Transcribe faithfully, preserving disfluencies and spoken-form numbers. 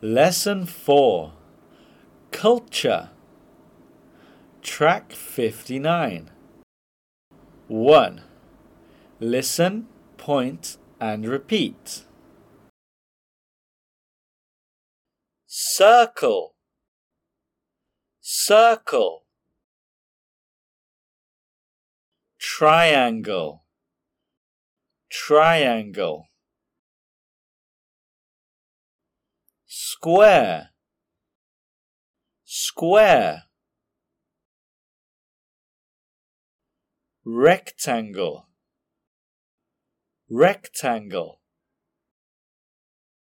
Lesson four. Culture. Track fifty-nine. one. Listen, point, and repeat. Circle. Circle. Triangle. Triangle. Square. Square. Rectangle. Rectangle.